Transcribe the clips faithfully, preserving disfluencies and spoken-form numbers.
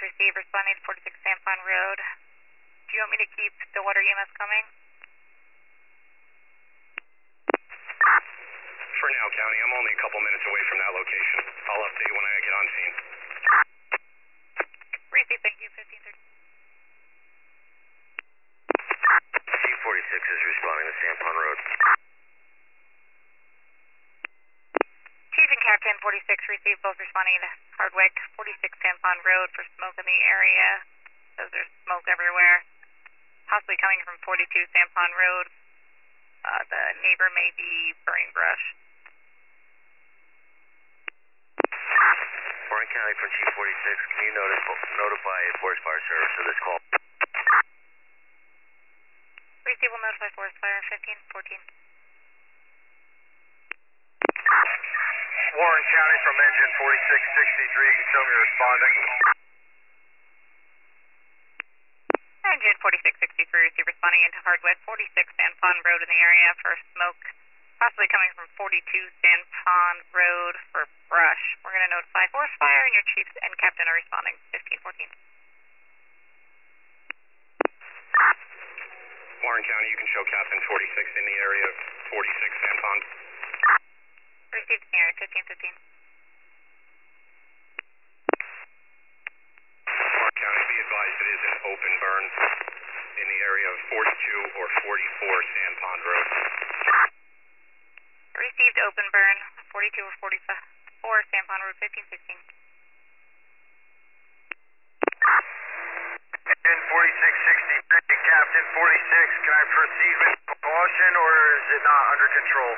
received, responding to forty-six Sampon Road. Do you want me to keep the water E M S coming? For now, County, I'm only a couple minutes away from that location. I'll update when I get on scene. Received, thank you, fifteen thirty. Chief forty-six is responding to Sampon Road. Chief and Captain forty-six received, both responding to Hardwick, forty-six Sampon Road for smoke in the area. Says there's smoke everywhere. Possibly coming from forty-two Sampon Road. Uh, the neighbor may be burning brush. Warren County from Chief forty-six, can you notice, notify Forest Fire Service of this call? Receive will notify Forest Fire, fifteen fourteen. Warren County from Engine forty-six sixty-three, can you show me responding? Engine forty-six sixty-three, receive responding into Hardwick, forty-six San Pond Road in the area for smoke, possibly coming from forty-two San Pond Road for brush. We're going to notify Forest Fire, and your chiefs and captain are responding, fifteen fourteen. Warren County, you can show Captain forty-six in the area, forty-six San Pond. Received in the area, fifteen fifteen. Warren County, be advised it is an open burn in the area of forty-two or forty-four San Pond Road. Received open burn, forty-two or forty-four San Pond Road, fifteen sixteen. Engine forty-six sixty-three, Captain forty-six, can I proceed with caution or is it not under control?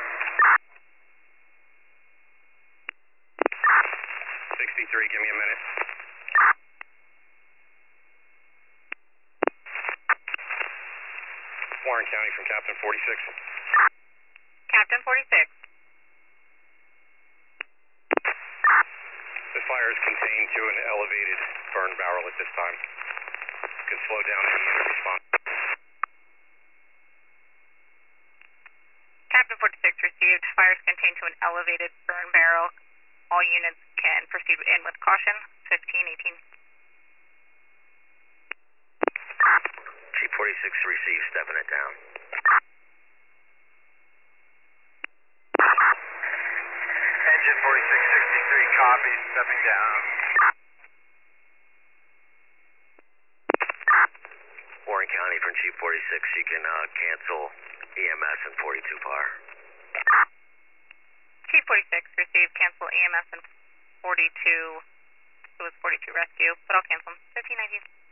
sixty-three, give me a minute. Warren County from Captain forty-six. Captain forty-six. The fire is contained to an elevated burn barrel at this time. You can slow down any response. Captain forty-six received. Fire is contained to an elevated burn barrel. All units can proceed in with caution, fifteen eighteen. Chief forty-six received, stepping it down. Engine forty-six sixty-three, copy, stepping down. Warren County from Chief forty-six, you can uh, cancel E M S and forty-two par. Chief forty-six received, cancel E M S and forty-two. It was forty-two rescue, but I'll cancel them, fifteen nineteen.